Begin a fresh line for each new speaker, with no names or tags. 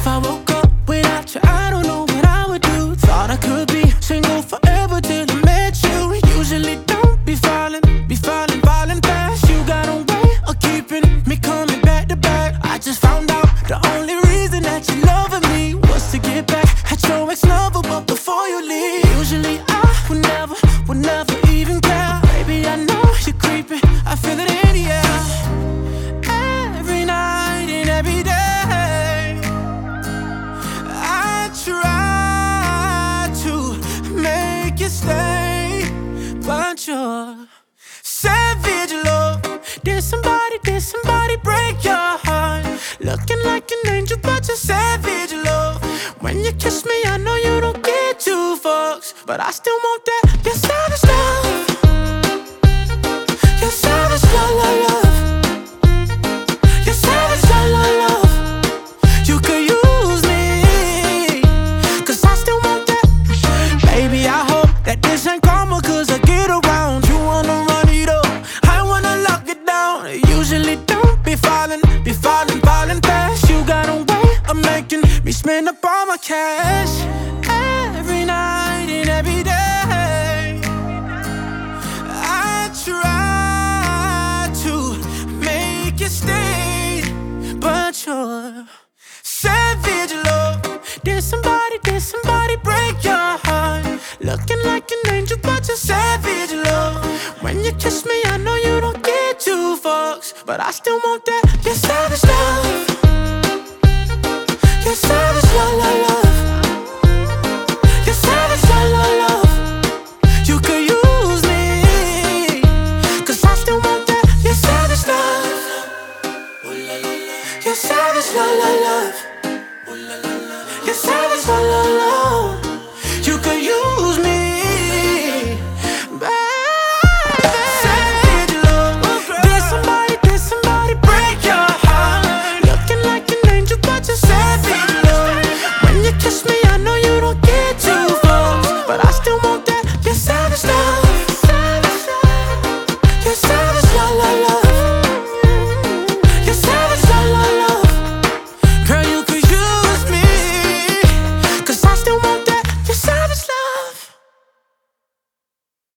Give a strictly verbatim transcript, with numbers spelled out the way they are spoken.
If I woke up without you, I don't know what I would do. Thought I could be single forever till I met you. Usually don't be falling, be falling, falling fast. You got a way of keeping me coming back to back. I just found out the only reason that you loving me was to get back at your ex-lover, but before you leave. Usually I would never, would never even care. Baby, I know you're creeping, I feel it in the air. Every night and every day I try to make you stay, but you're savage love. Did somebody, did somebody break your heart? Looking like an angel, but you're savage love. When you kiss me, I know you don't get two fucks, but I still want that. You're savage love. You're savage love, love, love. You're savage love, love, love. You could use me, cause I still want that. Baby, I hope that this ain't karma, cause I get around. You wanna run it up, I wanna lock it down. Usually don't be falling, be falling, falling fast. You got a way of making me spend up all my cash. Every night and every day I try to make you stay, but you're savage love. Did somebody, did somebody break your heart? Looking like an angel, but you're savage love. When you kiss me, I know you don't get two fucks, but I still want that. You're savage love. You're savage love, love, love. You're savage love, love, love. You could use me, cause I still want that. You're savage love. You're savage love, love, love. You're savage love, love, love. You could use me, baby. Savage love. Did somebody, did somebody break your heart? Looking like an angel, but you're savage love. When you kiss me, I know you don't get two fucks, but I still want that. You're savage love. You're savage love, love, love.